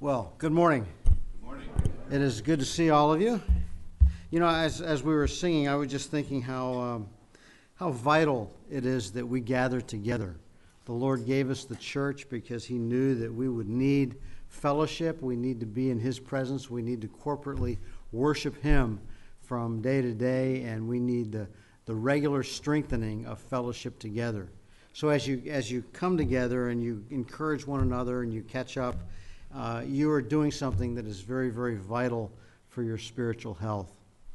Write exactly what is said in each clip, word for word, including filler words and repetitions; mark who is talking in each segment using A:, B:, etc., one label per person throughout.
A: Well, good morning.
B: Good morning.
A: It is good to see all of you. You know, as as we were singing, I was just thinking how um, how vital it is that we gather together. The Lord gave us the church because He knew that we would need fellowship. We need to be in His presence. We need to corporately worship Him from day to day, and we need the the regular strengthening of fellowship together. So as you as you come together and you encourage one another and you catch up, uh, you are doing something that is very, very vital for your spiritual health.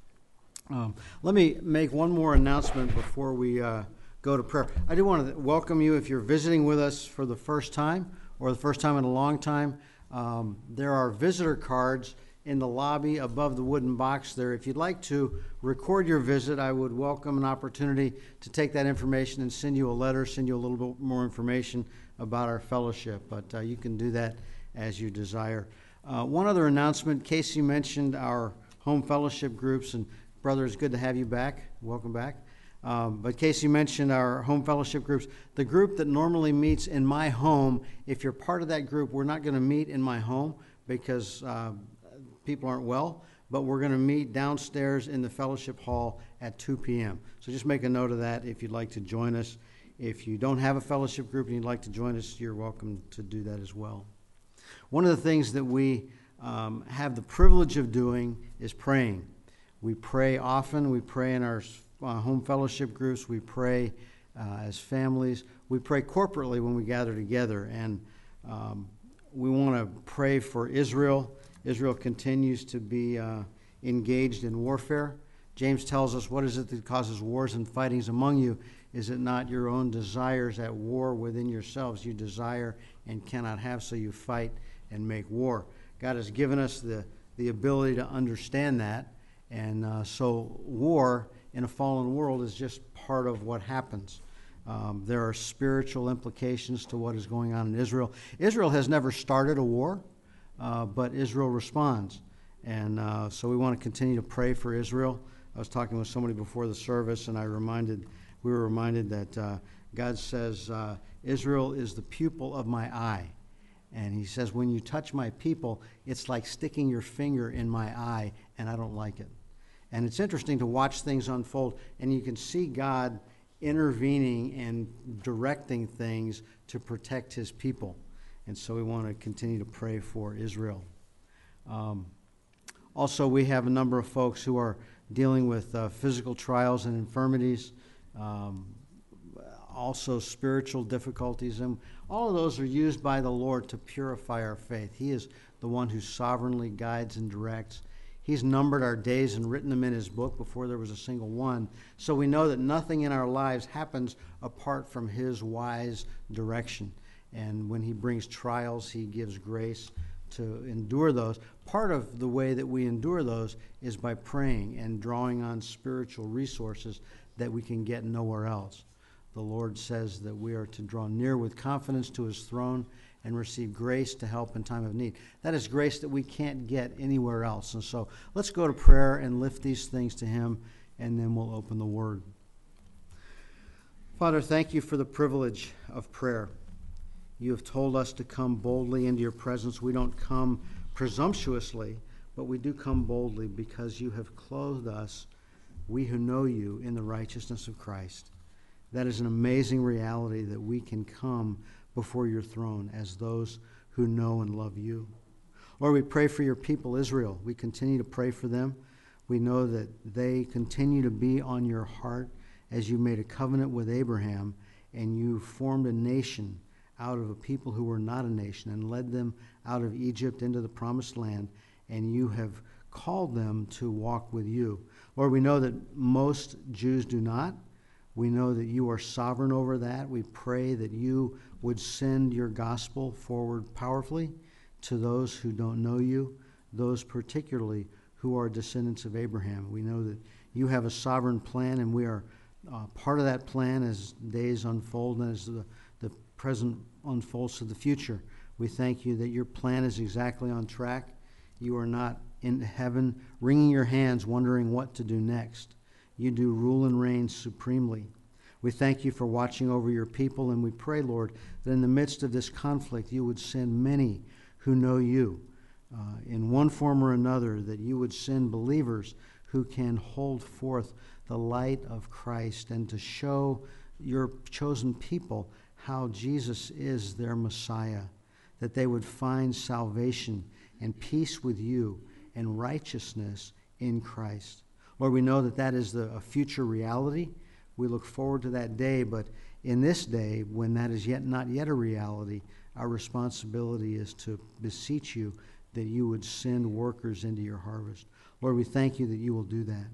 A: Um, let me make one more announcement before we uh, go to prayer. I do want to welcome you if you're visiting with us for the first time or the first time in a long time. Um, there are visitor cards in the lobby above the wooden box there. If you'd like to record your visit, I would welcome an opportunity to take that information and send you a letter, send you a little bit more information about our fellowship. But uh, you can do that as you desire. Uh, one other announcement, Casey mentioned our home fellowship groups, and brother, it's good to have you back. Welcome back. Um, but Casey mentioned our home fellowship groups. The group that normally meets in my home, if you're part of that group, we're not going to meet in my home because uh, people aren't well, but we're going to meet downstairs in the fellowship hall at two p.m. So just make a note of that if you'd like to join us. If you don't have a fellowship group and you'd like to join us, you're welcome to do that as well. One of the things that we um, have the privilege of doing is praying. We pray often. We pray in our uh, home fellowship groups. We pray uh, as families. We pray corporately when we gather together. And um, we want to pray for Israel. Israel continues to be uh, engaged in warfare. James tells us, what is it that causes wars and fightings among you? Is it not your own desires at war within yourselves? You desire and cannot have, so you fight and make war. God has given us the, the ability to understand that. And uh, so war in a fallen world is just part of what happens. Um, there are spiritual implications to what is going on in Israel. Israel has never started a war. Uh, but Israel responds. And uh, so we want to continue to pray for Israel. I was talking with somebody before the service, and I reminded, we were reminded that uh, God says, uh, Israel is the pupil of my eye. And he says, when you touch my people, it's like sticking your finger in my eye, and I don't like it. And it's interesting to watch things unfold, and you can see God intervening and directing things to protect his people. And so we want to continue to pray for Israel. Um, also, we have a number of folks who are dealing with uh, physical trials and infirmities, um, also spiritual difficulties. And all of those are used by the Lord to purify our faith. He is the one who sovereignly guides and directs. He's numbered our days and written them in his book before there was a single one. So we know that nothing in our lives happens apart from his wise direction. And when he brings trials, he gives grace to endure those. Part of the way that we endure those is by praying and drawing on spiritual resources that we can get nowhere else. The Lord says that we are to draw near with confidence to his throne and receive grace to help in time of need. That is grace that we can't get anywhere else. And so let's go to prayer and lift these things to him, and then we'll open the word. Father, thank you for the privilege of prayer. You have told us to come boldly into your presence. We don't come presumptuously, but we do come boldly because you have clothed us, we who know you, in the righteousness of Christ. That is an amazing reality that we can come before your throne as those who know and love you. Lord, we pray for your people, Israel. We continue to pray for them. We know that they continue to be on your heart as you made a covenant with Abraham and you formed a nation out of a people who were not a nation and led them out of Egypt into the promised land, and you have called them to walk with you. Lord, we know that most Jews do not. We know that you are sovereign over that. We pray that you would send your gospel forward powerfully to those who don't know you, those particularly who are descendants of Abraham. We know that you have a sovereign plan, and we are uh, part of that plan as days unfold and as the the present unfolds to the future. We thank you that your plan is exactly on track. You are not in heaven wringing your hands wondering what to do next. You do rule and reign supremely. We thank you for watching over your people, and we pray, Lord, that in the midst of this conflict you would send many who know you, uh, in one form or another, that you would send believers who can hold forth the light of Christ and to show your chosen people how Jesus is their Messiah, that they would find salvation and peace with you and righteousness in Christ. Lord, we know that that is the, a future reality. We look forward to that day, but in this day, when that is yet not yet a reality, our responsibility is to beseech you that you would send workers into your harvest. Lord, we thank you that you will do that.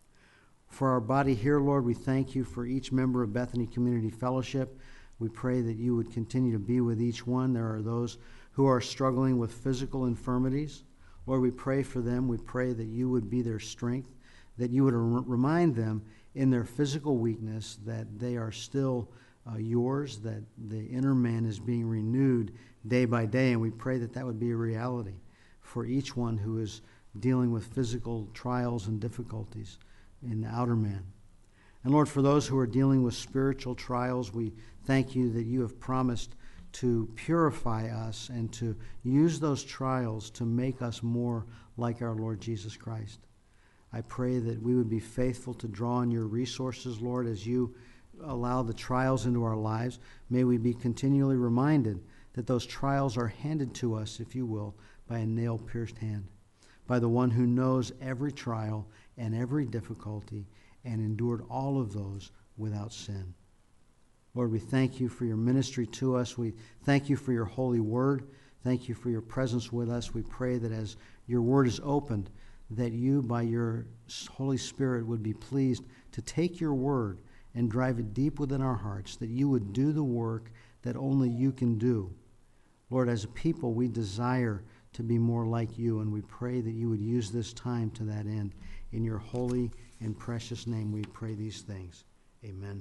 A: For our body here, Lord, we thank you for each member of Bethany Community Fellowship. We pray that you would continue to be with each one. There are those who are struggling with physical infirmities. Lord, we pray for them. We pray that you would be their strength, that you would remind them in their physical weakness that they are still uh, yours, that the inner man is being renewed day by day, and we pray that that would be a reality for each one who is dealing with physical trials and difficulties in the outer man. And Lord, for those who are dealing with spiritual trials, we thank you that you have promised to purify us and to use those trials to make us more like our Lord Jesus Christ. I pray that we would be faithful to draw on your resources, Lord, as you allow the trials into our lives. May we be continually reminded that those trials are handed to us, if you will, by a nail-pierced hand, by the one who knows every trial and every difficulty and endured all of those without sin. Lord, we thank you for your ministry to us. We thank you for your holy word. Thank you for your presence with us. We pray that as your word is opened, that you, by your Holy Spirit, would be pleased to take your word and drive it deep within our hearts, that you would do the work that only you can do. Lord, as a people, we desire to be more like you, and we pray that you would use this time to that end. In your holy and precious name we pray these things. Amen.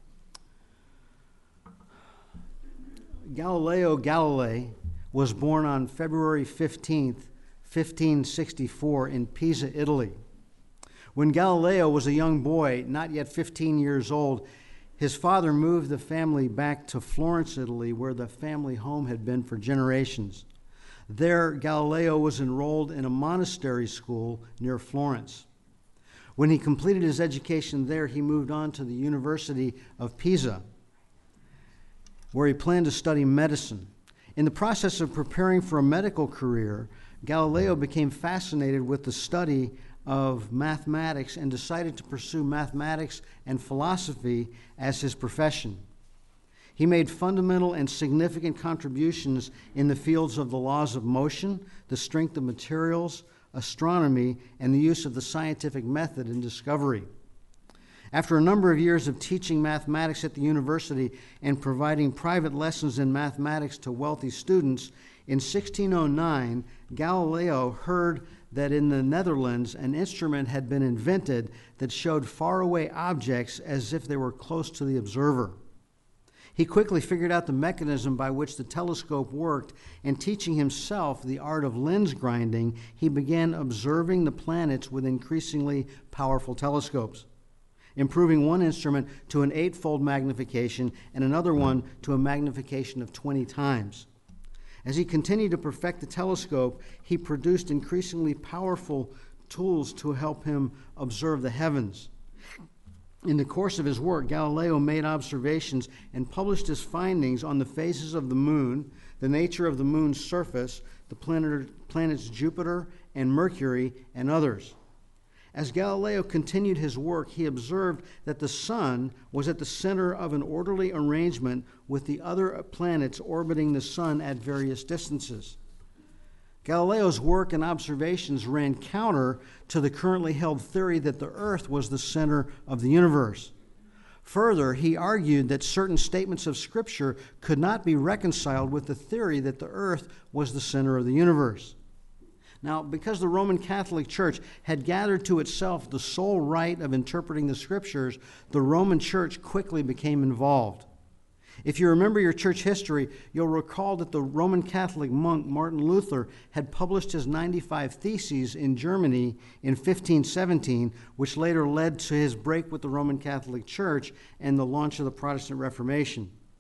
A: Galileo Galilei was born on February fifteenth, fifteen sixty-four in Pisa, Italy. When Galileo was a young boy, not yet fifteen years old, his father moved the family back to Florence, Italy, where the family home had been for generations. There, Galileo was enrolled in a monastery school near Florence. When he completed his education there, he moved on to the University of Pisa, where he planned to study medicine. In the process of preparing for a medical career, Galileo became fascinated with the study of mathematics and decided to pursue mathematics and philosophy as his profession. He made fundamental and significant contributions in the fields of the laws of motion, the strength of materials, astronomy, and the use of the scientific method in discovery. After a number of years of teaching mathematics at the university and providing private lessons in mathematics to wealthy students, in sixteen oh nine, Galileo heard that in the Netherlands an instrument had been invented that showed faraway objects as if they were close to the observer. He quickly figured out the mechanism by which the telescope worked, and teaching himself the art of lens grinding, he began observing the planets with increasingly powerful telescopes, improving one instrument to an eightfold magnification and another one to a magnification of twenty times. As he continued to perfect the telescope, he produced increasingly powerful tools to help him observe the heavens. In the course of his work, Galileo made observations and published his findings on the phases of the moon, the nature of the moon's surface, the planet, planets Jupiter and Mercury, and others. As Galileo continued his work, he observed that the sun was at the center of an orderly arrangement with the other planets orbiting the sun at various distances. Galileo's work and observations ran counter to the currently held theory that the earth was the center of the universe. Further, he argued that certain statements of Scripture could not be reconciled with the theory that the earth was the center of the universe. Now, because the Roman Catholic Church had gathered to itself the sole right of interpreting the Scriptures, the Roman Church quickly became involved. If you remember your church history, you'll recall that the Roman Catholic monk Martin Luther had published his ninety-five Theses in Germany in fifteen seventeen, which later led to his break with the Roman Catholic Church and the launch of the Protestant Reformation.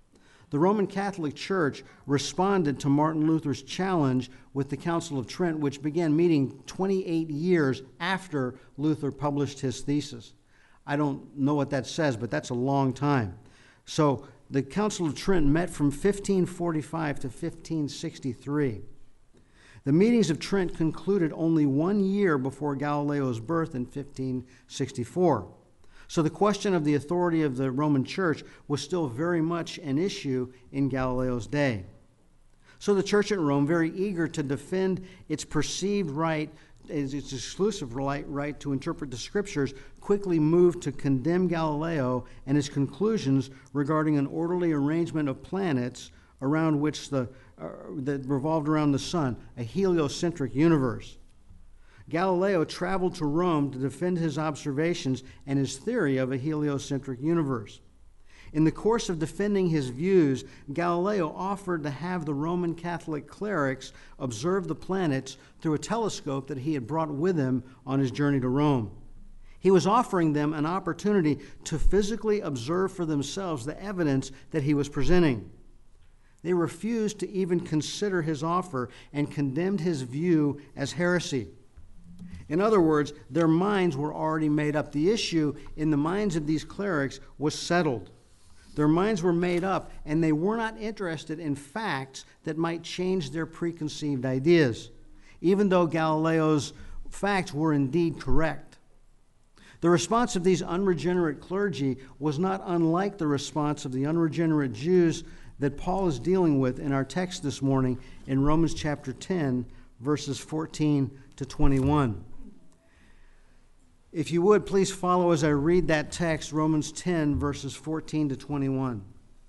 A: The Roman Catholic Church responded to Martin Luther's challenge with the Council of Trent, which began meeting twenty-eight years after Luther published his thesis. I don't know what that says, but that's a long time. So the Council of Trent met from fifteen forty-five to fifteen sixty-three. The meetings of Trent concluded only one year before Galileo's birth in fifteen sixty-four. So the question of the authority of the Roman Church was still very much an issue in Galileo's day. So the church at Rome, very eager to defend its perceived right, its exclusive right, right to interpret the Scriptures, quickly moved to condemn Galileo and his conclusions regarding an orderly arrangement of planets around which the uh, that revolved around the sun, a heliocentric universe. Galileo traveled to Rome to defend his observations and his theory of a heliocentric universe. In the course of defending his views, Galileo offered to have the Roman Catholic clerics observe the planets through a telescope that he had brought with him on his journey to Rome. He was offering them an opportunity to physically observe for themselves the evidence that he was presenting. They refused to even consider his offer and condemned his view as heresy. In other words, their minds were already made up. The issue in the minds of these clerics was settled. Their minds were made up, and they were not interested in facts that might change their preconceived ideas, even though Galileo's facts were indeed correct. The response of these unregenerate clergy was not unlike the response of the unregenerate Jews that Paul is dealing with in our text this morning in Romans chapter ten, verses fourteen to twenty-one. If you would, please follow as I read that text, Romans ten, verses fourteen to twenty-one.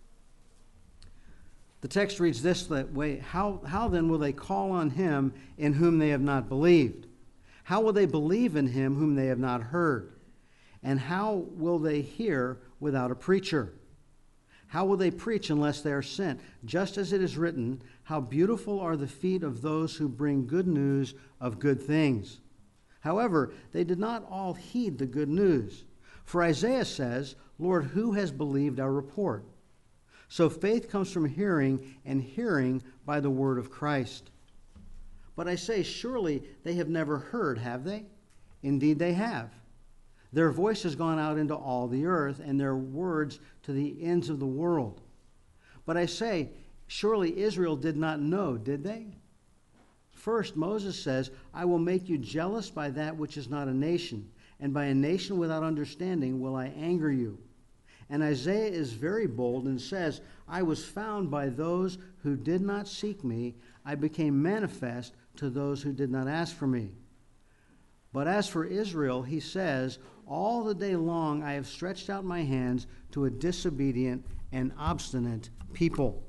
A: The text reads this way: How, how then will they call on him in whom they have not believed? How will they believe in him whom they have not heard? And how will they hear without a preacher? How will they preach unless they are sent? Just as it is written, how beautiful are the feet of those who bring good news of good things. However, they did not all heed the good news. For Isaiah says, Lord, who has believed our report? So faith comes from hearing, and hearing by the word of Christ. But I say, surely they have never heard, have they? Indeed they have. Their voice has gone out into all the earth, and their words to the ends of the world. But I say, surely Israel did not know, did they? First, Moses says, I will make you jealous by that which is not a nation, and by a nation without understanding will I anger you. And Isaiah is very bold and says, I was found by those who did not seek me. I became manifest to those who did not ask for me. But as for Israel, he says, all the day long I have stretched out my hands to a disobedient and obstinate people.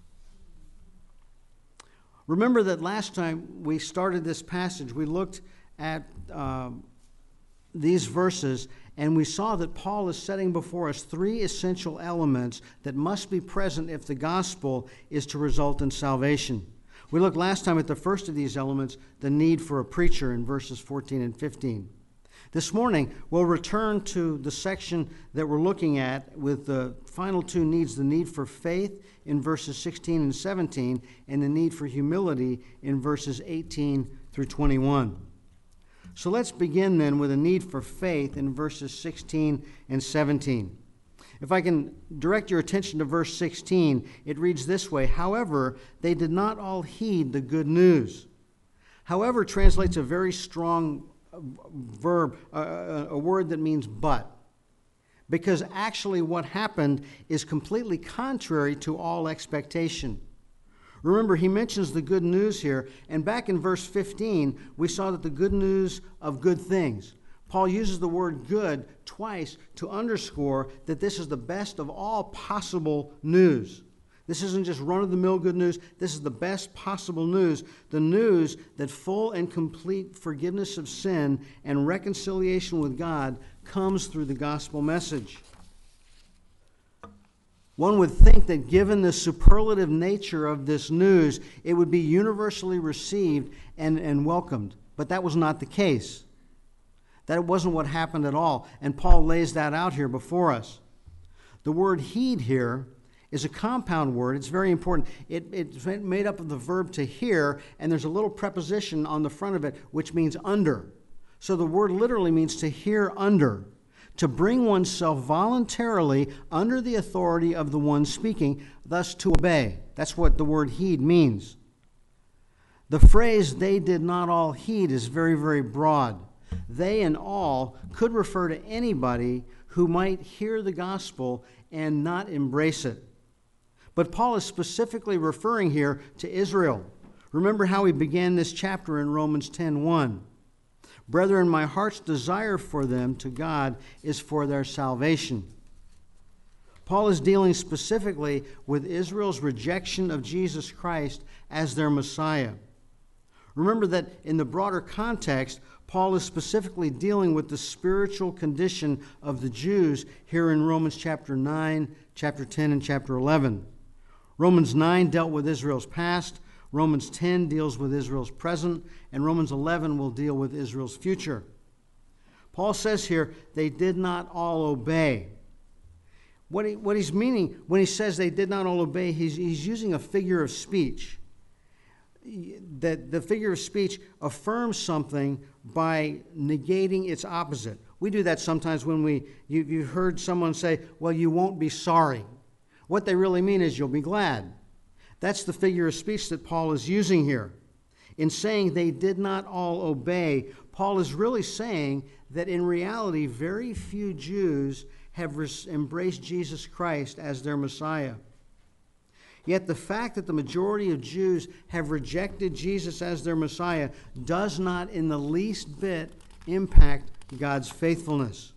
A: Remember that last time we started this passage, we looked at uh, these verses, and we saw that Paul is setting before us three essential elements that must be present if the gospel is to result in salvation. We looked last time at the first of these elements, the need for a preacher, in verses fourteen and fifteen. This morning, we'll return to the section that we're looking at with the final two needs, the need for faith in verses sixteen and seventeen, and the need for humility in verses eighteen through twenty-one. So let's begin then with a need for faith in verses sixteen and seventeen. If I can direct your attention to verse sixteen, it reads this way, however, they did not all heed the good news. However translates a very strong verb, uh, a word that means but. Because actually what happened is completely contrary to all expectation. Remember, he mentions the good news here, and back in verse fifteen, we saw that the good news of good things. Paul uses the word good twice to underscore that this is the best of all possible news. This isn't just run-of-the-mill good news. This is the best possible news. The news that full and complete forgiveness of sin and reconciliation with God comes through the gospel message. One would think that given the superlative nature of this news, it would be universally received and, and welcomed. But that was not the case. That wasn't what happened at all. And Paul lays that out here before us. The word heed here is a compound word. It's very important. It, it's made up of the verb to hear, and there's a little preposition on the front of it which means under. So the word literally means to hear under, to bring oneself voluntarily under the authority of the one speaking, thus to obey. That's what the word heed means. The phrase, they did not all heed, is very, very broad. They and all could refer to anybody who might hear the gospel and not embrace it. But Paul is specifically referring here to Israel. Remember how he began this chapter in Romans ten one. Brethren, my heart's desire for them to God is for their salvation. Paul is dealing specifically with Israel's rejection of Jesus Christ as their Messiah. Remember that in the broader context, Paul is specifically dealing with the spiritual condition of the Jews here in Romans chapter nine, chapter ten, and chapter eleven. Romans nine dealt with Israel's past, Romans ten deals with Israel's present, and Romans eleven will deal with Israel's future. Paul says here, they did not all obey. What, he, what he's meaning when he says they did not all obey, he's, he's using a figure of speech. That the figure of speech affirms something by negating its opposite. We do that sometimes when we, you, you've heard someone say, well, you won't be sorry. What they really mean is you'll be glad. That's the figure of speech that Paul is using here. In saying they did not all obey, Paul is really saying that in reality, very few Jews have res- embraced Jesus Christ as their Messiah. Yet the fact that the majority of Jews have rejected Jesus as their Messiah does not in the least bit impact God's faithfulness.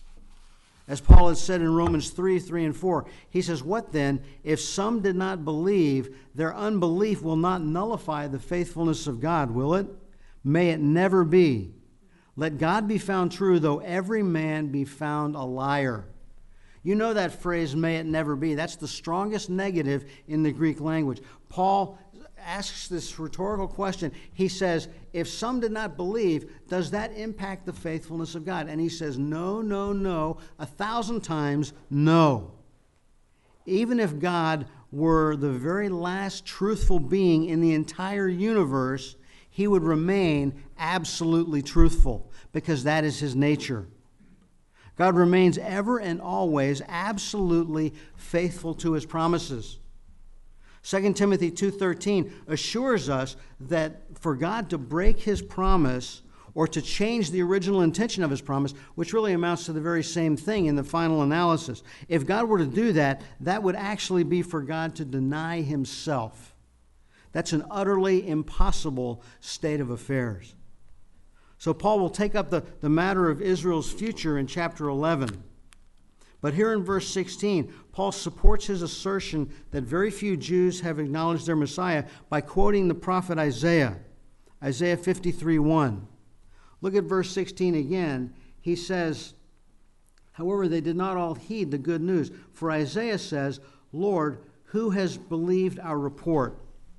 A: As Paul has said in Romans three, three and four, he says, what then, if some did not believe, their unbelief will not nullify the faithfulness of God, will it? May it never be. Let God be found true, though every man be found a liar. You know that phrase, may it never be. That's the strongest negative in the Greek language. Paul asks this rhetorical question. He says, if some did not believe, does that impact the faithfulness of God? And he says, no, no, no, a thousand times no. Even if God were the very last truthful being in the entire universe, he would remain absolutely truthful because that is his nature. God remains ever and always absolutely faithful to his promises. Second Timothy two thirteen assures us that for God to break his promise or to change the original intention of his promise, which really amounts to the very same thing in the final analysis, if God were to do that, that would actually be for God to deny himself. That's an utterly impossible state of affairs. So Paul will take up the, the matter of Israel's future in chapter eleven. But here in verse sixteen, Paul supports his assertion that very few Jews have acknowledged their Messiah by quoting the prophet Isaiah, Isaiah fifty-three one. Look at verse sixteen again. He says, however, they did not all heed the good news. For Isaiah says, Lord, who has believed our report?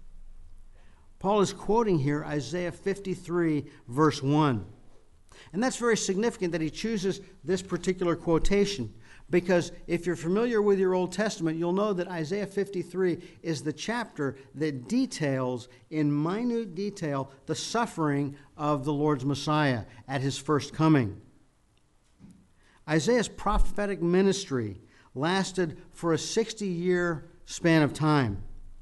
A: Paul is quoting here Isaiah fifty-three, verse one. And that's very significant that he chooses this particular quotation, because if you're familiar with your Old Testament, you'll know that Isaiah fifty-three is the chapter that details in minute detail the suffering of the Lord's Messiah at his first coming. Isaiah's prophetic ministry lasted for a sixty-year span of time.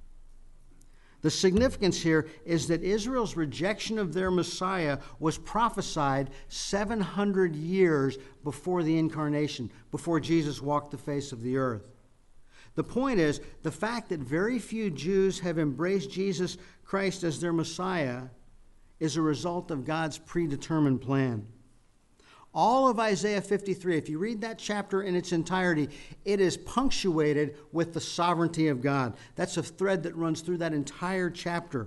A: The significance here is that Israel's rejection of their Messiah was prophesied seven hundred years before the incarnation, before Jesus walked the face of the earth. The point is, the fact that very few Jews have embraced Jesus Christ as their Messiah is a result of God's predetermined plan. All of Isaiah fifty-three, if you read that chapter in its entirety, it is punctuated with the sovereignty of God. That's a thread that runs through that entire chapter.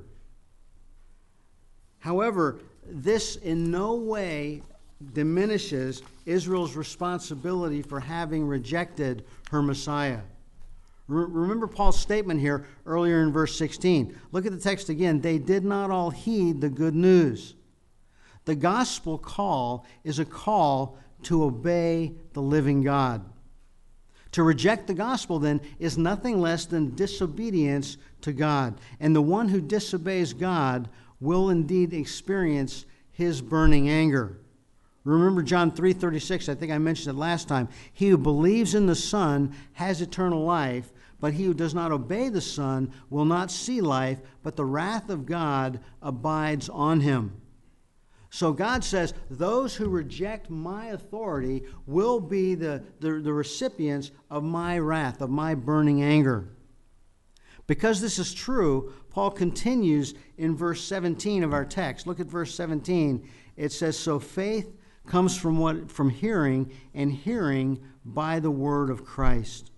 A: However, this in no way diminishes Israel's responsibility for having rejected her Messiah. Remember Paul's statement here earlier in verse sixteen. Look at the text again. They did not all heed the good news. The gospel call is a call to obey the living God. To reject the gospel, then, is nothing less than disobedience to God. And the one who disobeys God will indeed experience his burning anger. Remember John three thirty-six, I think I mentioned it last time. He who believes in the Son has eternal life, but he who does not obey the Son will not see life, but the wrath of God abides on him. So God says, those who reject my authority will be the, the, the recipients of my wrath, of my burning anger. Because this is true, Paul continues in verse seventeen of our text. Look at verse seventeen. It says, so faith comes from what from hearing, and hearing by the word of Christ.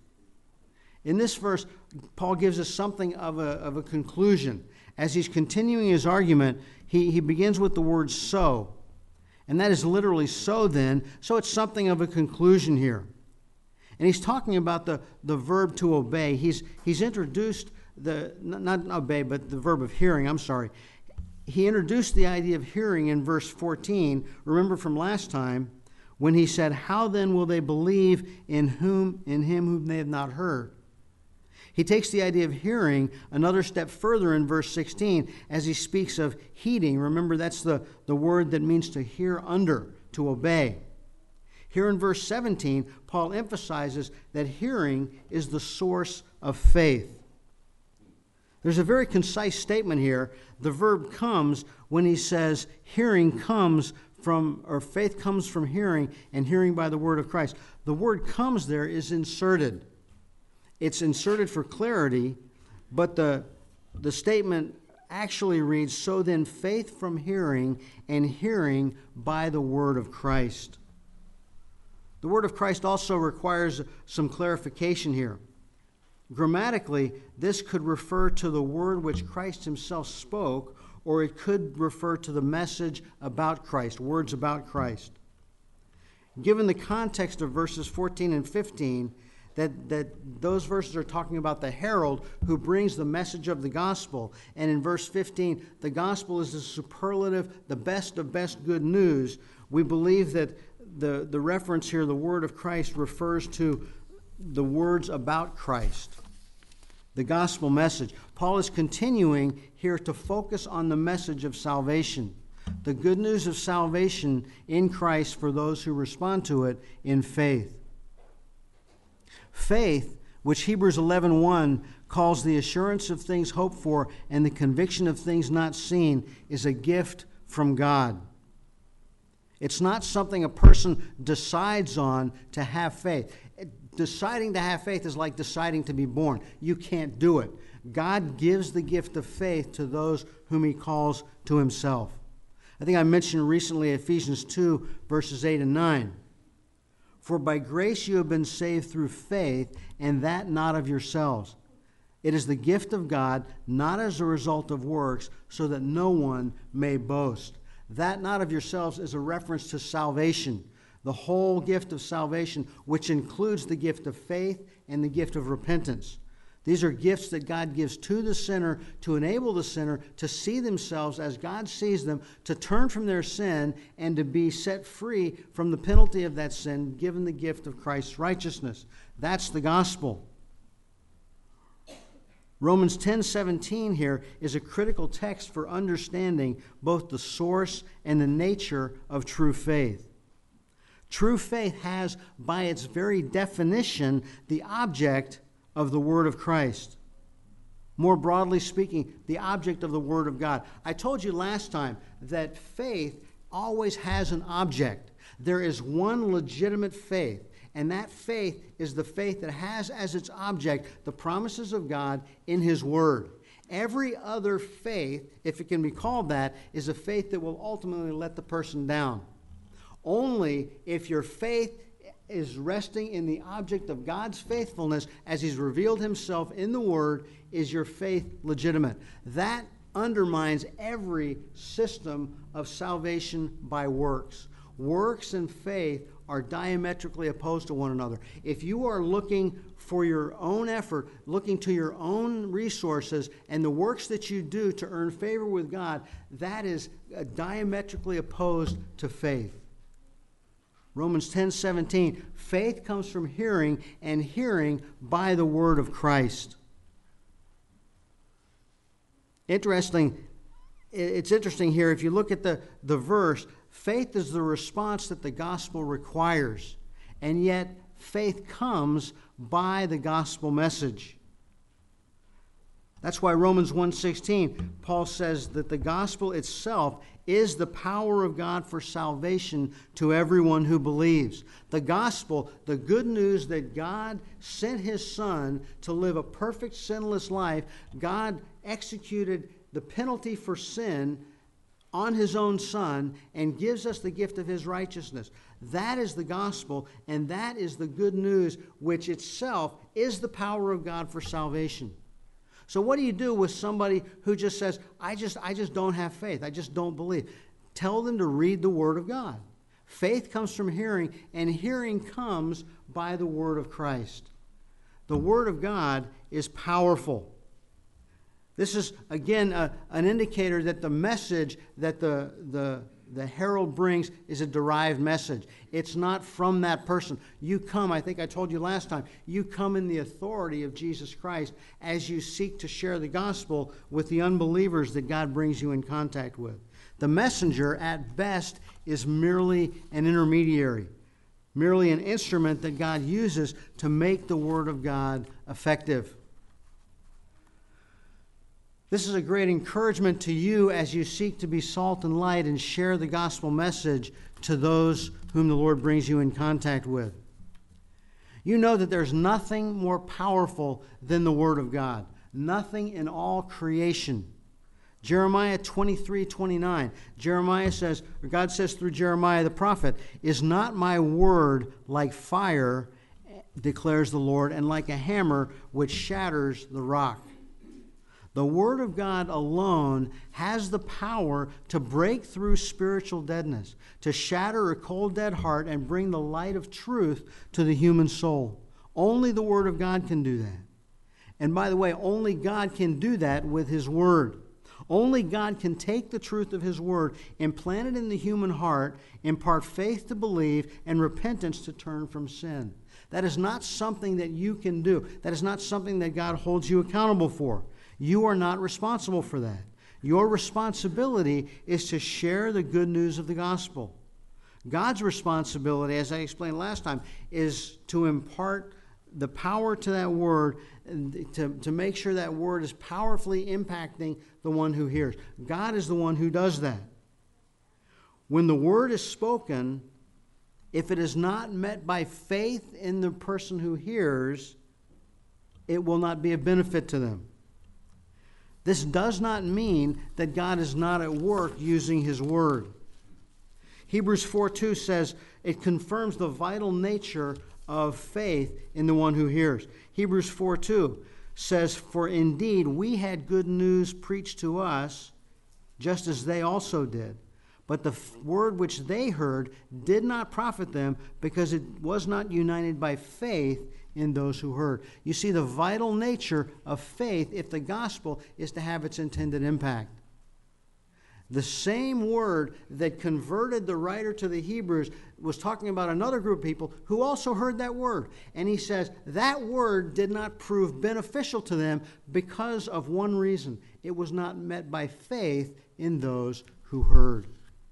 A: In this verse, Paul gives us something of a, of a conclusion. As he's continuing his argument, he, he begins with the word so. And that is literally so then. So it's something of a conclusion here. And he's talking about the, the verb to obey. He's, he's introduced the, not obey, but the verb of hearing, I'm sorry. He introduced the idea of hearing in verse fourteen. Remember from last time when he said, how then will they believe in whom in him whom they have not heard? He takes the idea of hearing another step further in verse sixteen as he speaks of heeding. Remember, that's the, the word that means to hear under, to obey. Here in verse seventeen, Paul emphasizes that hearing is the source of faith. There's a very concise statement here. The verb comes when he says hearing comes from, or faith comes from hearing, and hearing by the word of Christ. The word comes there is inserted. It's inserted for clarity, but the, the statement actually reads, so then faith from hearing, and hearing by the word of Christ. The word of Christ also requires some clarification here. Grammatically, this could refer to the word which Christ himself spoke, or it could refer to the message about Christ, words about Christ. Given the context of verses fourteen and fifteen, that, that those verses are talking about the herald who brings the message of the gospel. And in verse fifteen, the gospel is the superlative, the best of best good news. We believe that the, the reference here, the word of Christ, refers to the words about Christ, the gospel message. Paul is continuing here to focus on the message of salvation, the good news of salvation in Christ for those who respond to it in faith. Faith, which Hebrews eleven one calls the assurance of things hoped for and the conviction of things not seen, is a gift from God. It's not something a person decides on to have faith. Deciding to have faith is like deciding to be born. You can't do it. God gives the gift of faith to those whom he calls to himself. I think I mentioned recently Ephesians two, verses eight and nine. For by grace you have been saved through faith, and that not of yourselves. It is the gift of God, not as a result of works, so that no one may boast. That not of yourselves is a reference to salvation. The whole gift of salvation, which includes the gift of faith and the gift of repentance. These are gifts that God gives to the sinner to enable the sinner to see themselves as God sees them, to turn from their sin and to be set free from the penalty of that sin, given the gift of Christ's righteousness. That's the gospel. Romans ten seventeen here is a critical text for understanding both the source and the nature of true faith. True faith has, by its very definition, the object of the Word of Christ. More broadly speaking, the object of the Word of God. I told you last time that faith always has an object. There is one legitimate faith, and that faith is the faith that has as its object the promises of God in His Word. Every other faith, if it can be called that, is a faith that will ultimately let the person down. Only if your faith is resting in the object of God's faithfulness as He's revealed Himself in the Word is your faith legitimate. That undermines every system of salvation by works. Works and faith are diametrically opposed to one another. If you are looking for your own effort, looking to your own resources, and the works that you do to earn favor with God, that is diametrically opposed to faith. Romans ten seventeen, faith comes from hearing, and hearing by the word of Christ. Interesting, it's interesting here, if you look at the, the verse, faith is the response that the gospel requires, and yet faith comes by the gospel message. That's why Romans one sixteen, Paul says that the gospel itself is the power of God for salvation to everyone who believes. The gospel, the good news that God sent his Son to live a perfect, sinless life. God executed the penalty for sin on his own Son and gives us the gift of his righteousness. That is the gospel, and that is the good news, which itself is the power of God for salvation. So what do you do with somebody who just says, I just, I just don't have faith, I just don't believe? Tell them to read the Word of God. Faith comes from hearing, and hearing comes by the Word of Christ. The Word of God is powerful. This is, again, a, an indicator that the message that the, the, the herald brings is a derived message. It's not from that person. You come, I think I told you last time, you come in the authority of Jesus Christ as you seek to share the gospel with the unbelievers that God brings you in contact with. The messenger, at best, is merely an intermediary, merely an instrument that God uses to make the Word of God effective. This is a great encouragement to you as you seek to be salt and light and share the gospel message to those whom the Lord brings you in contact with. You know that there's nothing more powerful than the Word of God. Nothing in all creation. Jeremiah twenty-three twenty-nine. Jeremiah says, or God says through Jeremiah the prophet, "Is not my word like fire, declares the Lord, and like a hammer which shatters the rock?" The Word of God alone has the power to break through spiritual deadness, to shatter a cold, dead heart and bring the light of truth to the human soul. Only the Word of God can do that. And by the way, only God can do that with His Word. Only God can take the truth of His Word, implant it in the human heart, impart faith to believe, and repentance to turn from sin. That is not something that you can do. That is not something that God holds you accountable for. You are not responsible for that. Your responsibility is to share the good news of the gospel. God's responsibility, as I explained last time, is to impart the power to that word, to, to make sure that word is powerfully impacting the one who hears. God is the one who does that. When the word is spoken, if it is not met by faith in the person who hears, it will not be a benefit to them. This does not mean that God is not at work using His Word. Hebrews four two says it confirms the vital nature of faith in the one who hears. Hebrews four two says, "For indeed we had good news preached to us, just as they also did. But the word which they heard did not profit them, because it was not united by faith in those who heard." You see the vital nature of faith if the gospel is to have its intended impact. The same word that converted the writer to the Hebrews was talking about another group of people who also heard that word. And he says that word did not prove beneficial to them because of one reason. It was not met by faith in those who heard.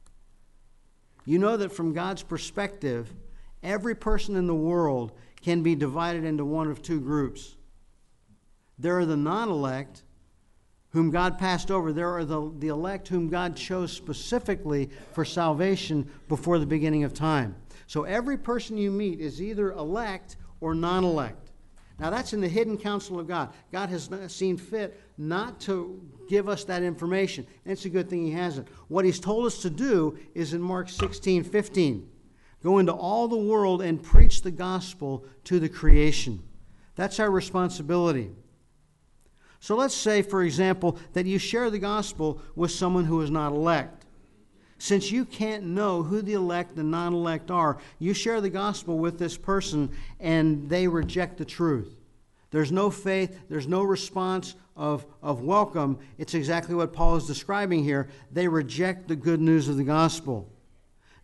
A: You know that from God's perspective, every person in the world can be divided into one of two groups. There are the non-elect, whom God passed over. There are the, the elect whom God chose specifically for salvation before the beginning of time. So every person you meet is either elect or non-elect. Now that's in the hidden counsel of God. God has seen fit not to give us that information. And it's a good thing He hasn't. What He's told us to do is in Mark sixteen fifteen. Go into all the world and preach the gospel to the creation. That's our responsibility. So let's say, for example, that you share the gospel with someone who is not elect. Since you can't know who the elect and non-elect are, you share the gospel with this person and they reject the truth. There's no faith, there's no response of, of welcome. It's exactly what Paul is describing here. They reject the good news of the gospel.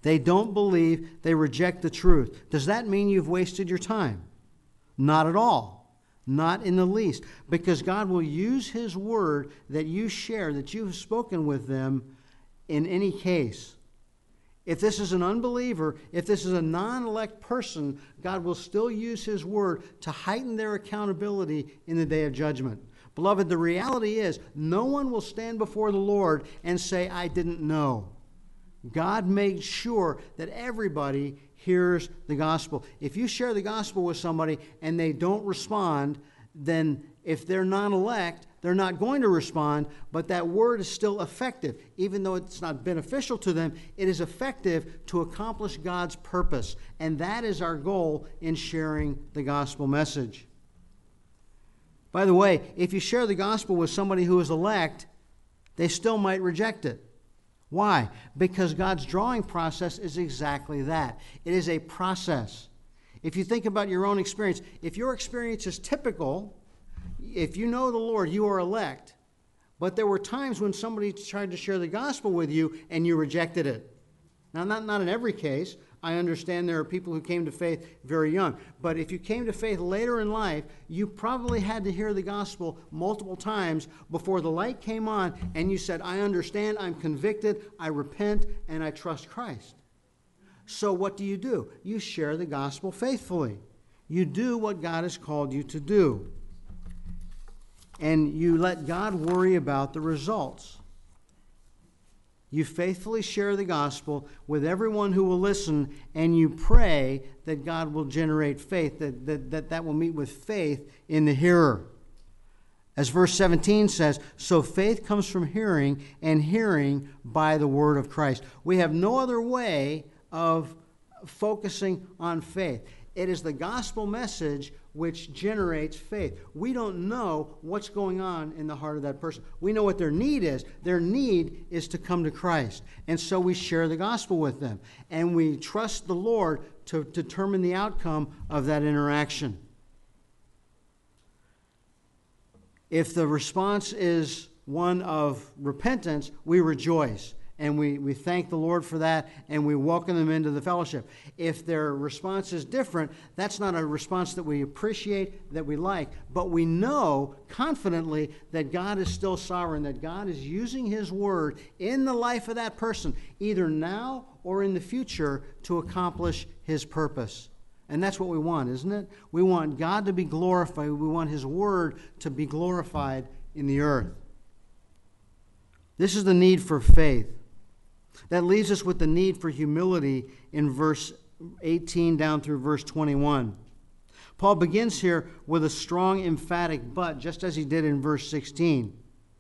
A: They don't believe, they reject the truth. Does that mean you've wasted your time? Not at all. Not in the least. Because God will use His word that you share, that you have spoken with them in any case. If this is an unbeliever, if this is a non-elect person, God will still use His word to heighten their accountability in the day of judgment. Beloved, the reality is no one will stand before the Lord and say, I didn't know. God makes sure that everybody hears the gospel. If you share the gospel with somebody and they don't respond, then if they're non-elect, they're not going to respond, but that word is still effective. Even though it's not beneficial to them, it is effective to accomplish God's purpose. And that is our goal in sharing the gospel message. By the way, if you share the gospel with somebody who is elect, they still might reject it. Why? Because God's drawing process is exactly that. It is a process. If you think about your own experience, if your experience is typical, if you know the Lord, you are elect. But there were times when somebody tried to share the gospel with you and you rejected it. Now, not, not in every case. I understand there are people who came to faith very young. But if you came to faith later in life, you probably had to hear the gospel multiple times before the light came on and you said, I understand, I'm convicted, I repent, and I trust Christ. So what do you do? You share the gospel faithfully. You do what God has called you to do. And you let God worry about the results. You faithfully share the gospel with everyone who will listen, and you pray that God will generate faith, that that, that, that will meet with faith in the hearer. As verse seventeen says, so faith comes from hearing, and hearing by the word of Christ. We have no other way of focusing on faith. It is the gospel message which generates faith. We don't know what's going on in the heart of that person. We know what their need is. Their need is to come to Christ. And so we share the gospel with them. And we trust the Lord to determine the outcome of that interaction. If the response is one of repentance, we rejoice. And we, we thank the Lord for that, and we welcome them into the fellowship. If their response is different, that's not a response that we appreciate, that we like, but we know confidently that God is still sovereign, that God is using His word in the life of that person, either now or in the future, to accomplish His purpose. And that's what we want, isn't it? We want God to be glorified. We want His word to be glorified in the earth. This is the need for faith. That leaves us with the need for humility in verse eighteen down through verse twenty-one. Paul begins here with a strong, emphatic but, just as he did in verse sixteen.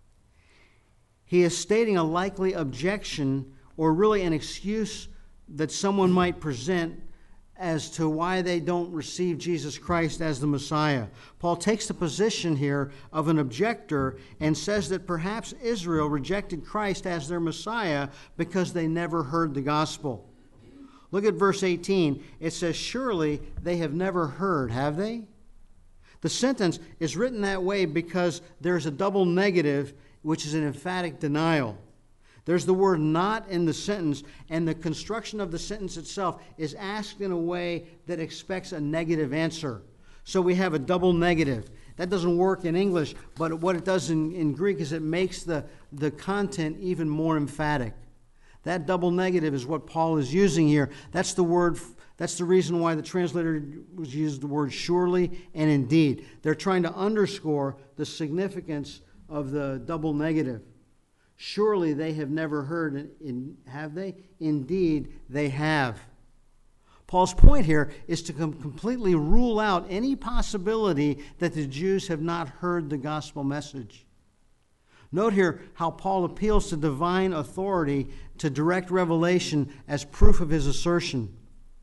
A: He is stating a likely objection, or really an excuse that someone might present as to why they don't receive Jesus Christ as the Messiah. Paul takes the position here of an objector and says that perhaps Israel rejected Christ as their Messiah because they never heard the gospel. Look at verse eighteen. It says, surely they have never heard, have they? The sentence is written that way because there's a double negative, which is an emphatic denial. There's the word not in the sentence, and the construction of the sentence itself is asked in a way that expects a negative answer. So we have a double negative. That doesn't work in English, but what it does in, in Greek is it makes the, the content even more emphatic. That double negative is what Paul is using here. That's the word. That's the reason why the translator was used the word surely and indeed. They're trying to underscore the significance of the double negative. Surely they have never heard, in, have they? Indeed, they have. Paul's point here is to com- completely rule out any possibility that the Jews have not heard the gospel message. Note here how Paul appeals to divine authority to direct revelation as proof of his assertion.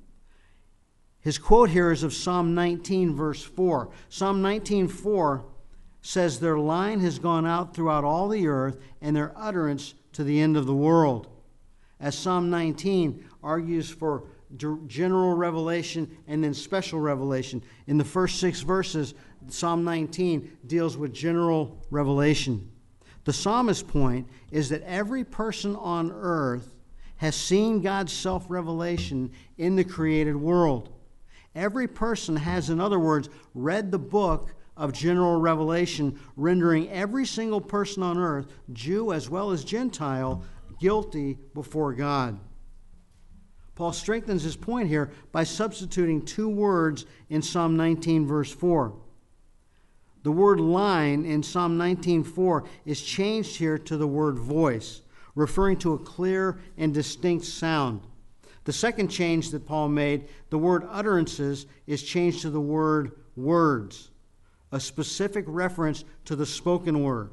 A: His quote here is of Psalm nineteen, verse four. Psalm nineteen, four says, their line has gone out throughout all the earth, and their utterance to the end of the world. As Psalm nineteen argues for general revelation and then special revelation. In the first six verses, Psalm nineteen deals with general revelation. The psalmist's point is that every person on earth has seen God's self-revelation in the created world. Every person has, in other words, read the book of general revelation, rendering every single person on earth, Jew as well as Gentile, guilty before God. Paul strengthens his point here by substituting two words in Psalm nineteen, verse four. The word line in Psalm nineteen four is changed here to the word voice, referring to a clear and distinct sound. The second change that Paul made, the word utterances, is changed to the word words, a specific reference to the spoken word.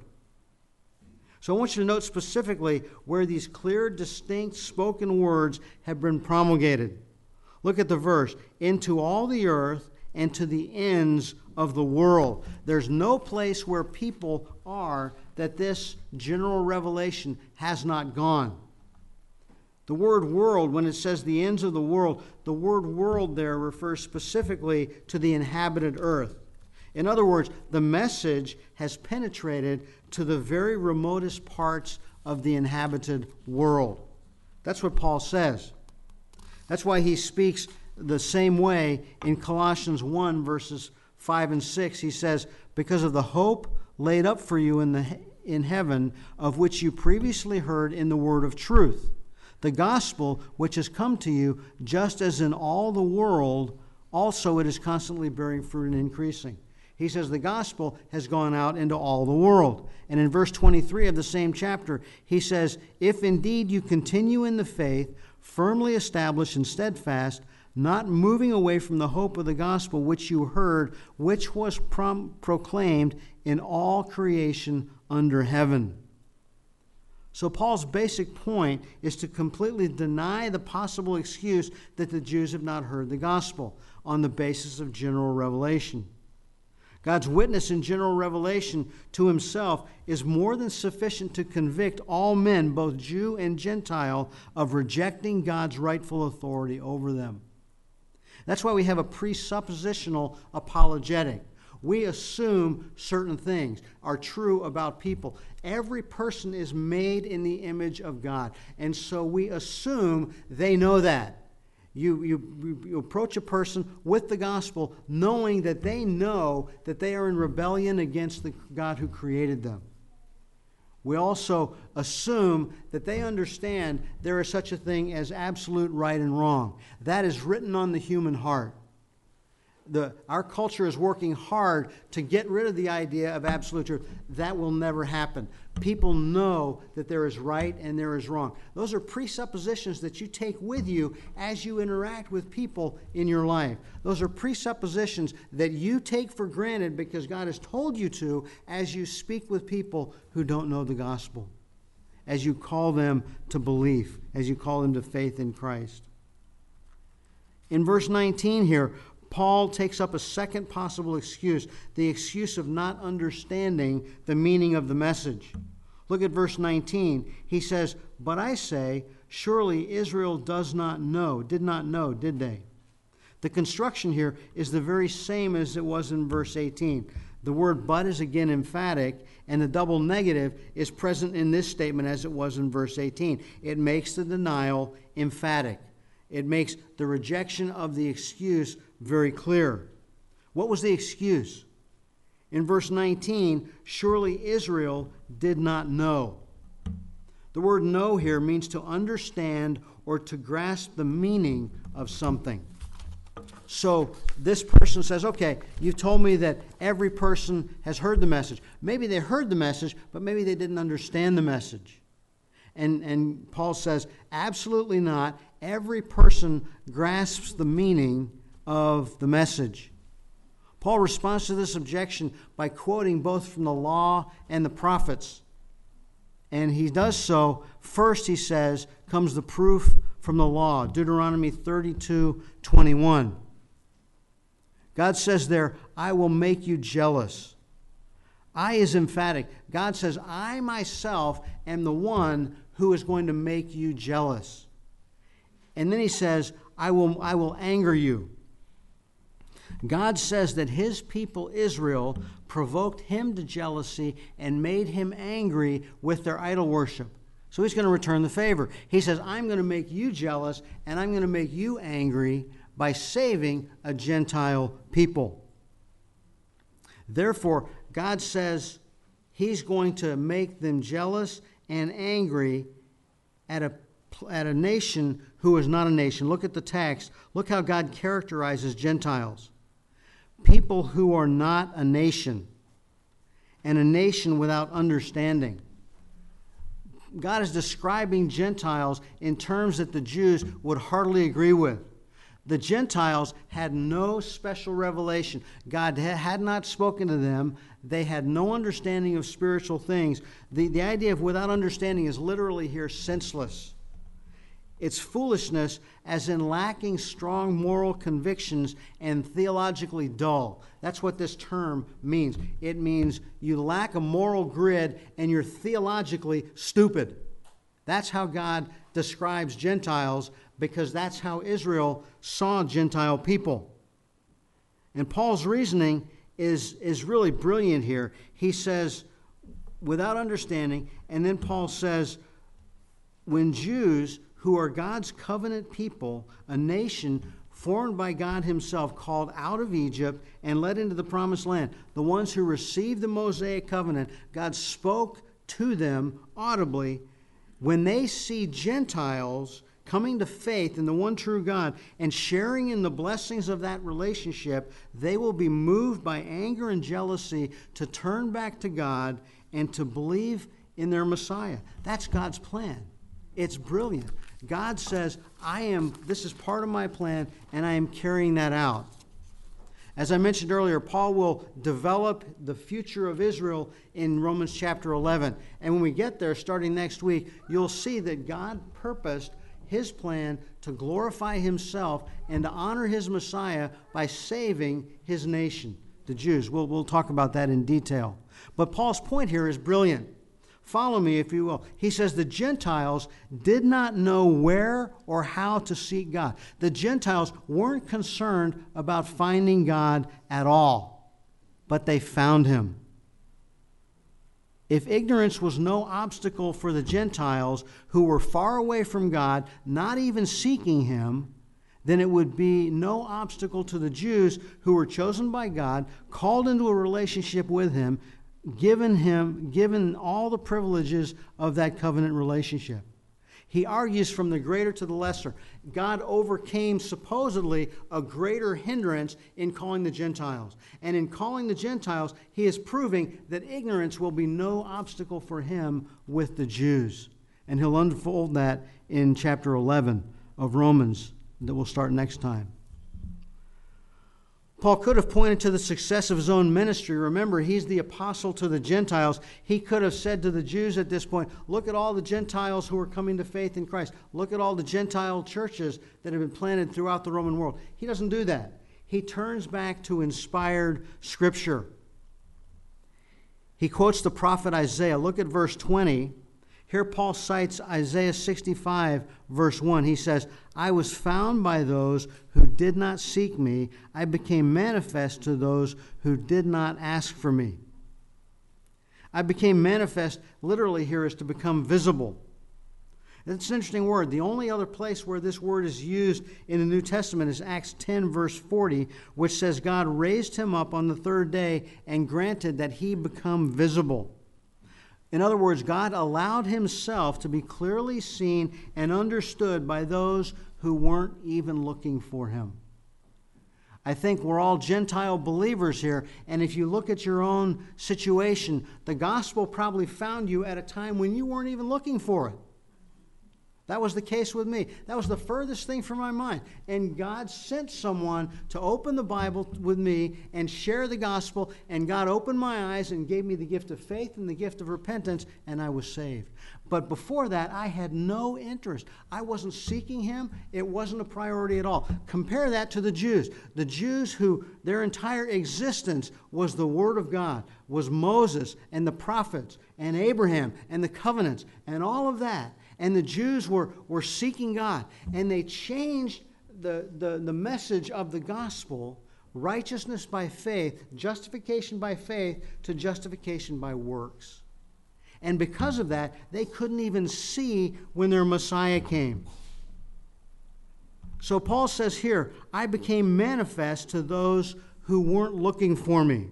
A: So I want you to note specifically where these clear, distinct spoken words have been promulgated. Look at the verse. Into all the earth and to the ends of the world. There's no place where people are that this general revelation has not gone. The word world, when it says the ends of the world, the word world there refers specifically to the inhabited earth. In other words, the message has penetrated to the very remotest parts of the inhabited world. That's what Paul says. That's why he speaks the same way in Colossians one, verses five and six. He says, because of the hope laid up for you in, the, in heaven, of which you previously heard in the word of truth, the gospel which has come to you, just as in all the world, also it is constantly bearing fruit and increasing. He says the gospel has gone out into all the world. And in verse twenty-three of the same chapter, he says, if indeed you continue in the faith, firmly established and steadfast, not moving away from the hope of the gospel which you heard, which was prom- proclaimed in all creation under heaven. So Paul's basic point is to completely deny the possible excuse that the Jews have not heard the gospel on the basis of general revelation. God's witness in general revelation to himself is more than sufficient to convict all men, both Jew and Gentile, of rejecting God's rightful authority over them. That's why we have a presuppositional apologetic. We assume certain things are true about people. Every person is made in the image of God, and so we assume they know that. You, you, you approach a person with the gospel knowing that they know that they are in rebellion against the God who created them. We also assume that they understand there is such a thing as absolute right and wrong. That is written on the human heart. The, our culture is working hard to get rid of the idea of absolute truth. That will never happen. People know that there is right and there is wrong. Those are presuppositions that you take with you as you interact with people in your life. Those are presuppositions that you take for granted because God has told you to as you speak with people who don't know the gospel, as you call them to belief, as you call them to faith in Christ. In verse nineteen here, Paul takes up a second possible excuse, the excuse of not understanding the meaning of the message. Look at verse nineteen. He says, but I say, surely Israel does not know, did not know, did they? The construction here is the very same as it was in verse eighteen. The word but is again emphatic, and the double negative is present in this statement as it was in verse eighteen. It makes the denial emphatic. It makes the rejection of the excuse very clear. What was the excuse? In verse nineteen, surely Israel did not know. The word know here means to understand or to grasp the meaning of something. So this person says, okay, you've told me that every person has heard the message. Maybe they heard the message, but maybe they didn't understand the message. And, and Paul says, absolutely not. Every person grasps the meaning of the message. Paul responds to this objection by quoting both from the law and the prophets. And he does so, first he says, comes the proof from the law, Deuteronomy thirty-two twenty-one. God says there, I will make you jealous. I is emphatic. God says, I myself am the one who is going to make you jealous. And then he says, I will, I will anger you. God says that his people Israel provoked him to jealousy and made him angry with their idol worship. So he's going to return the favor. He says, I'm going to make you jealous, and I'm going to make you angry by saving a Gentile people. Therefore, God says he's going to make them jealous and angry at a, at a nation who is not a nation. Look at the text. Look how God characterizes Gentiles. People who are not a nation, and a nation without understanding. God is describing Gentiles in terms that the Jews would hardly agree with. The Gentiles had no special revelation. God had not spoken to them. They had no understanding of spiritual things. The, the idea of without understanding is literally here senseless. It's foolishness, as in lacking strong moral convictions and theologically dull. That's what this term means. It means you lack a moral grid and you're theologically stupid. That's how God describes Gentiles, because that's how Israel saw Gentile people. And Paul's reasoning is, is really brilliant here. He says, without understanding, and then Paul says, when Jews who are God's covenant people, a nation formed by God himself, called out of Egypt and led into the promised land, the ones who received the Mosaic covenant, God spoke to them audibly. When they see Gentiles coming to faith in the one true God and sharing in the blessings of that relationship, they will be moved by anger and jealousy to turn back to God and to believe in their Messiah. That's God's plan. It's brilliant. God says, I am, this is part of my plan, and I am carrying that out. As I mentioned earlier, Paul will develop the future of Israel in Romans chapter eleven. And when we get there, starting next week, you'll see that God purposed his plan to glorify himself and to honor his Messiah by saving his nation, the Jews. We'll, we'll talk about that in detail. But Paul's point here is brilliant. Follow me, if you will. He says the Gentiles did not know where or how to seek God. The Gentiles weren't concerned about finding God at all, but they found him. If ignorance was no obstacle for the Gentiles who were far away from God, not even seeking him, then it would be no obstacle to the Jews who were chosen by God, called into a relationship with him, given him, given all the privileges of that covenant relationship. He argues from the greater to the lesser. God overcame supposedly a greater hindrance in calling the Gentiles. And in calling the Gentiles, he is proving that ignorance will be no obstacle for him with the Jews. And he'll unfold that in chapter eleven of Romans that we'll start next time. Paul could have pointed to the success of his own ministry. Remember, he's the apostle to the Gentiles. He could have said to the Jews at this point, look at all the Gentiles who are coming to faith in Christ. Look at all the Gentile churches that have been planted throughout the Roman world. He doesn't do that. He turns back to inspired Scripture. He quotes the prophet Isaiah. Look at verse twenty. Here Paul cites Isaiah sixty-five, verse one. He says, I was found by those who did not seek me. I became manifest to those who did not ask for me. I became manifest, literally here, is to become visible. It's an interesting word. The only other place where this word is used in the New Testament is Acts ten, verse forty, which says God raised him up on the third day and granted that he become visible. In other words, God allowed himself to be clearly seen and understood by those who weren't even looking for him. I think we're all Gentile believers here, and if you look at your own situation, the gospel probably found you at a time when you weren't even looking for it. That was the case with me. That was the furthest thing from my mind. And God sent someone to open the Bible with me and share the gospel, and God opened my eyes and gave me the gift of faith and the gift of repentance, and I was saved. But before that, I had no interest. I wasn't seeking him. It wasn't a priority at all. Compare that to the Jews. The Jews who their entire existence was the Word of God, was Moses and the prophets and Abraham and the covenants and all of that. And the Jews were, were seeking God. And they changed the, the, the message of the gospel, righteousness by faith, justification by faith, to justification by works. And because of that, they couldn't even see when their Messiah came. So Paul says here, I became manifest to those who weren't looking for me.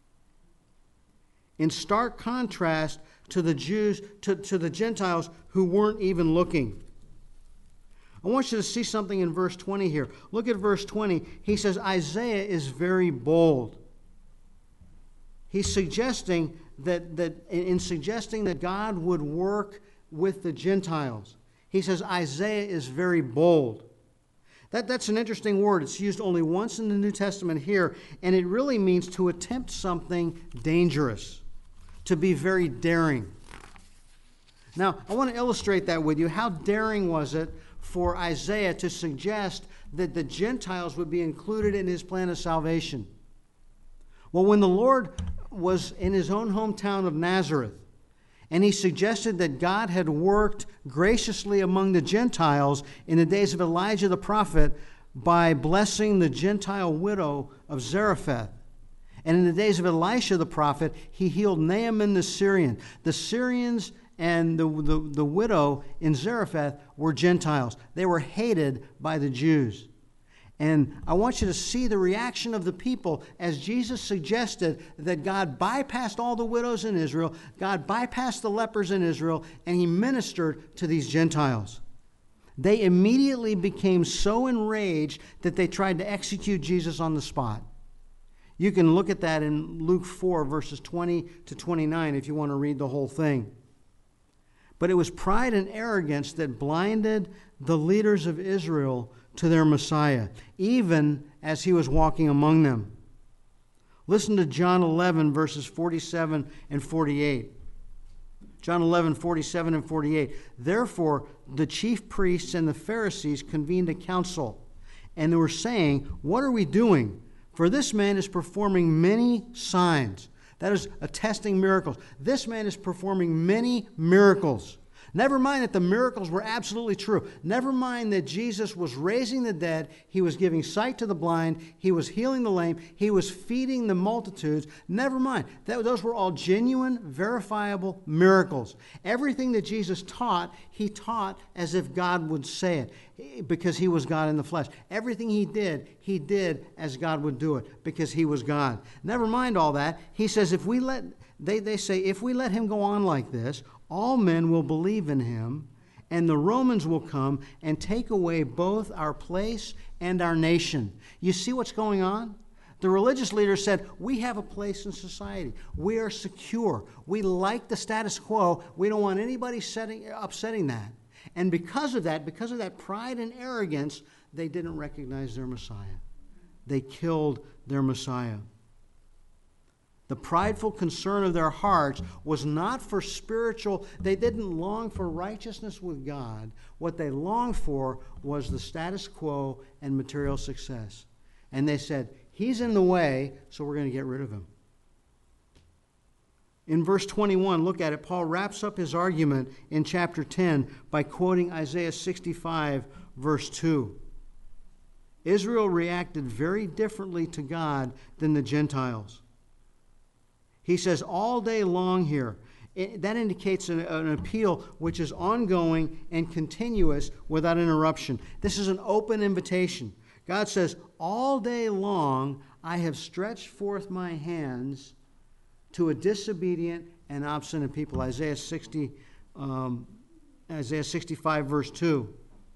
A: In stark contrast to the Jews, to, to the Gentiles who weren't even looking. I want you to see something in verse twenty here. Look at verse twenty. He says, Isaiah is very bold. He's suggesting that, that in suggesting that God would work with the Gentiles. He says Isaiah is very bold. That, that's an interesting word. It's used only once in the New Testament here, and it really means to attempt something dangerous, to be very daring. Now, I want to illustrate that with you. How daring was it for Isaiah to suggest that the Gentiles would be included in his plan of salvation? Well, when the Lord was in his own hometown of Nazareth, and he suggested that God had worked graciously among the Gentiles in the days of Elijah the prophet by blessing the Gentile widow of Zarephath. And in the days of Elisha the prophet, he healed Naaman the Syrian. The Syrians and the, the, the widow in Zarephath were Gentiles. They were hated by the Jews. And I want you to see the reaction of the people as Jesus suggested that God bypassed all the widows in Israel, God bypassed the lepers in Israel, and he ministered to these Gentiles. They immediately became so enraged that they tried to execute Jesus on the spot. You can look at that in Luke four, verses twenty to twenty-nine, if you want to read the whole thing. But it was pride and arrogance that blinded the leaders of Israel to their Messiah, even as he was walking among them. Listen to John eleven, verses forty-seven and forty-eight. John eleven, forty-seven and forty-eight. Therefore, the chief priests and the Pharisees convened a council, and they were saying, what are we doing? For this man is performing many signs. That is, attesting miracles. This man is performing many miracles. Never mind that the miracles were absolutely true. Never mind that Jesus was raising the dead. He was giving sight to the blind. He was healing the lame. He was feeding the multitudes. Never mind. That, those were all genuine, verifiable miracles. Everything that Jesus taught, he taught as if God would say it, because he was God in the flesh. Everything he did, he did as God would do it, because he was God. Never mind all that. He says, if we let, they, they say, if we let him go on like this, all men will believe in him, and the Romans will come and take away both our place and our nation. You see what's going on? The religious leaders said, we have a place in society. We are secure. We like the status quo. We don't want anybody setting, upsetting that. And because of that, because of that pride and arrogance, they didn't recognize their Messiah. They killed their Messiah. The prideful concern of their hearts was not for spiritual, they didn't long for righteousness with God. What they longed for was the status quo and material success. And they said, he's in the way, so we're going to get rid of him. In verse twenty-one, look at it. Paul wraps up his argument in chapter ten by quoting Isaiah sixty-five, verse two. Israel reacted very differently to God than the Gentiles. He says all day long here. It, that indicates an, an appeal which is ongoing and continuous without interruption. This is an open invitation. God says, all day long I have stretched forth my hands to a disobedient and obstinate people. Isaiah sixty, um, Isaiah sixty-five, verse two.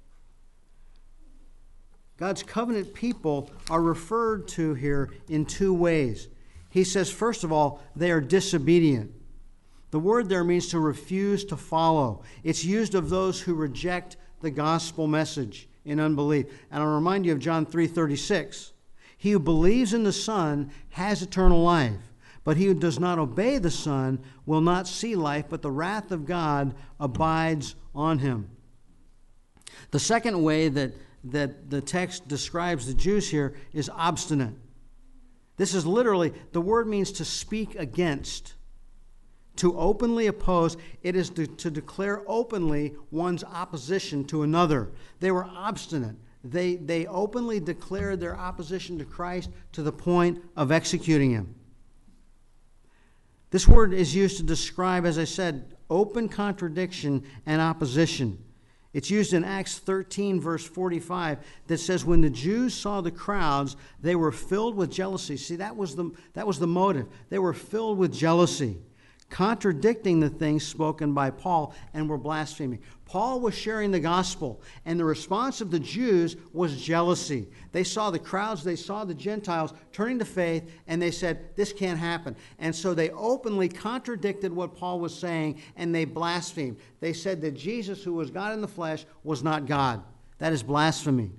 A: God's covenant people are referred to here in two ways. He says, first of all, they are disobedient. The word there means to refuse to follow. It's used of those who reject the gospel message in unbelief. And I'll remind you of John three thirty-six. He who believes in the Son has eternal life, but he who does not obey the Son will not see life, but the wrath of God abides on him. The second way that, that the text describes the Jews here is obstinate. This is literally, the word means to speak against, to openly oppose. It is to, to declare openly one's opposition to another. They were obstinate. They, they openly declared their opposition to Christ to the point of executing him. This word is used to describe, as I said, open contradiction and opposition. It's used in Acts thirteen, verse forty-five, that says, when the Jews saw the crowds, they were filled with jealousy. See, that was the, that was the motive. They were filled with jealousy, contradicting the things spoken by Paul, and were blaspheming. Paul was sharing the gospel, and the response of the Jews was jealousy. They saw the crowds, they saw the Gentiles turning to faith, and they said, this can't happen. And so they openly contradicted what Paul was saying, and they blasphemed. They said that Jesus, who was God in the flesh, was not God. That is blasphemy.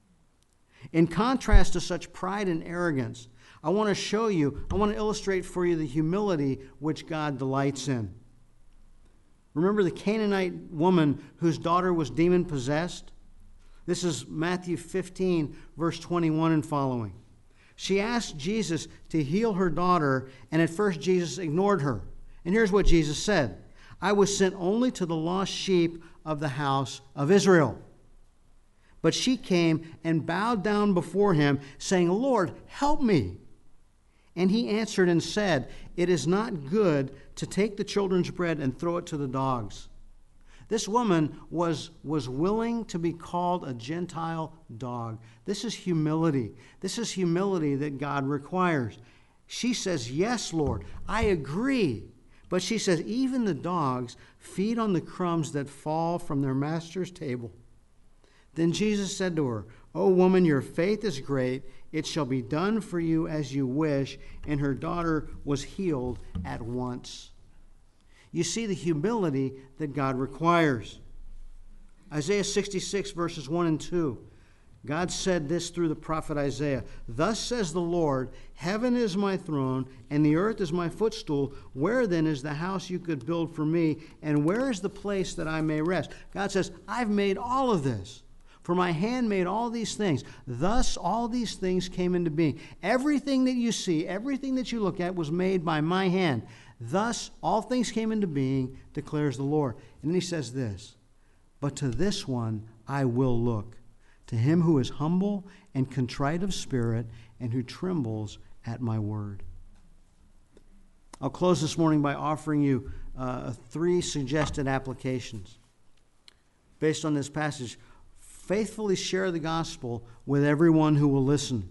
A: In contrast to such pride and arrogance, I want to show you, I want to illustrate for you the humility which God delights in. Remember the Canaanite woman whose daughter was demon-possessed? This is Matthew fifteen, verse twenty-one and following. She asked Jesus to heal her daughter, and at first Jesus ignored her. And here's what Jesus said: I was sent only to the lost sheep of the house of Israel. But she came and bowed down before him, saying, Lord, help me. And he answered and said, it is not good to take the children's bread and throw it to the dogs. This woman was, was willing to be called a Gentile dog. This is humility. This is humility that God requires. She says, yes, Lord, I agree. But she says, even the dogs feed on the crumbs that fall from their master's table. Then Jesus said to her, O woman, your faith is great. It shall be done for you as you wish. And her daughter was healed at once. You see the humility that God requires. Isaiah sixty-six, verses one and two. God said this through the prophet Isaiah. Thus says the Lord, heaven is my throne, and the earth is my footstool. Where then is the house you could build for me? And where is the place that I may rest? God says, I've made all of this. For my hand made all these things. Thus all these things came into being. Everything that you see, everything that you look at was made by my hand. Thus all things came into being, declares the Lord. And then he says this, but to this one I will look, to him who is humble and contrite of spirit and who trembles at my word. I'll close this morning by offering you uh, three suggested applications based on this passage. Faithfully share the gospel with everyone who will listen,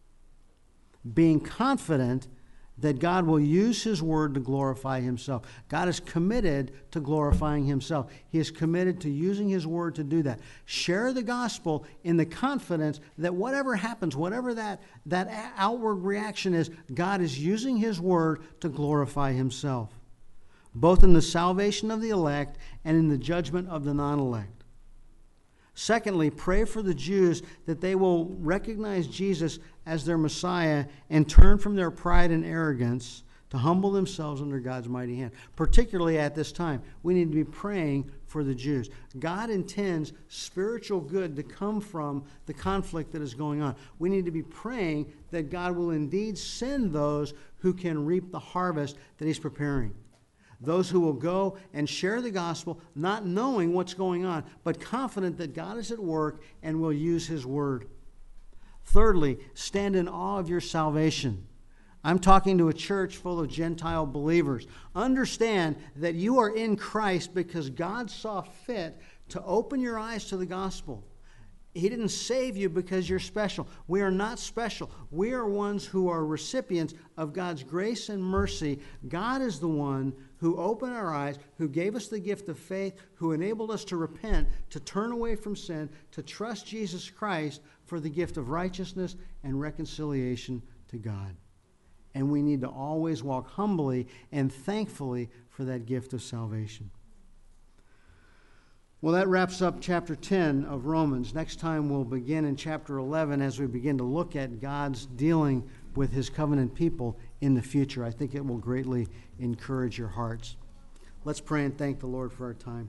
A: being confident that God will use his word to glorify himself. God is committed to glorifying himself. He is committed to using his word to do that. Share the gospel in the confidence that whatever happens, whatever that, that outward reaction is, God is using his word to glorify himself, both in the salvation of the elect and in the judgment of the non-elect. Secondly, pray for the Jews that they will recognize Jesus as their Messiah and turn from their pride and arrogance to humble themselves under God's mighty hand. Particularly at this time, we need to be praying for the Jews. God intends spiritual good to come from the conflict that is going on. We need to be praying that God will indeed send those who can reap the harvest that he's preparing. Those who will go and share the gospel, not knowing what's going on, but confident that God is at work and will use his word. Thirdly, stand in awe of your salvation. I'm talking to a church full of Gentile believers. Understand that you are in Christ because God saw fit to open your eyes to the gospel. He didn't save you because you're special. We are not special. We are ones who are recipients of God's grace and mercy. God is the one who opened our eyes, who gave us the gift of faith, who enabled us to repent, to turn away from sin, to trust Jesus Christ for the gift of righteousness and reconciliation to God. And we need to always walk humbly and thankfully for that gift of salvation. Well, that wraps up chapter ten of Romans. Next time we'll begin in chapter eleven as we begin to look at God's dealing with his covenant people in the future. I think it will greatly encourage your hearts. Let's pray and thank the Lord for our time.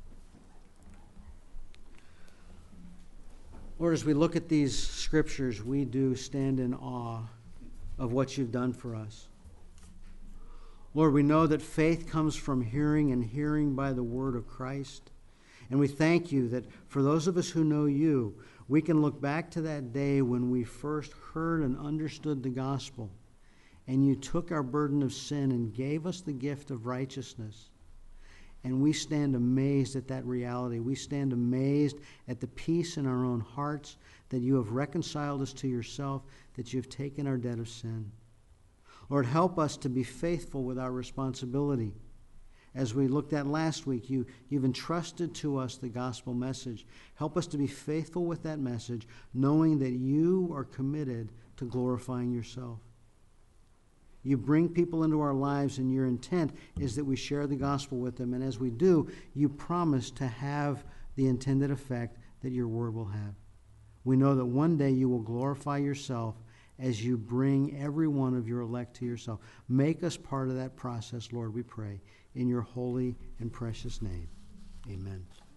A: Lord, as we look at these scriptures, we do stand in awe of what you've done for us. Lord, we know that faith comes from hearing, and hearing by the word of Christ. And we thank you that for those of us who know you, we can look back to that day when we first heard and understood the gospel, and you took our burden of sin and gave us the gift of righteousness. And we stand amazed at that reality. We stand amazed at the peace in our own hearts, that you have reconciled us to yourself, that you have taken our debt of sin. Lord, help us to be faithful with our responsibility. As we looked at last week, you, you've entrusted to us the gospel message. Help us to be faithful with that message, knowing that you are committed to glorifying yourself. You bring people into our lives, and your intent is that we share the gospel with them. And as we do, you promise to have the intended effect that your word will have. We know that one day you will glorify yourself as you bring every one of your elect to yourself. Make us part of that process, Lord, we pray. In your holy and precious name, amen.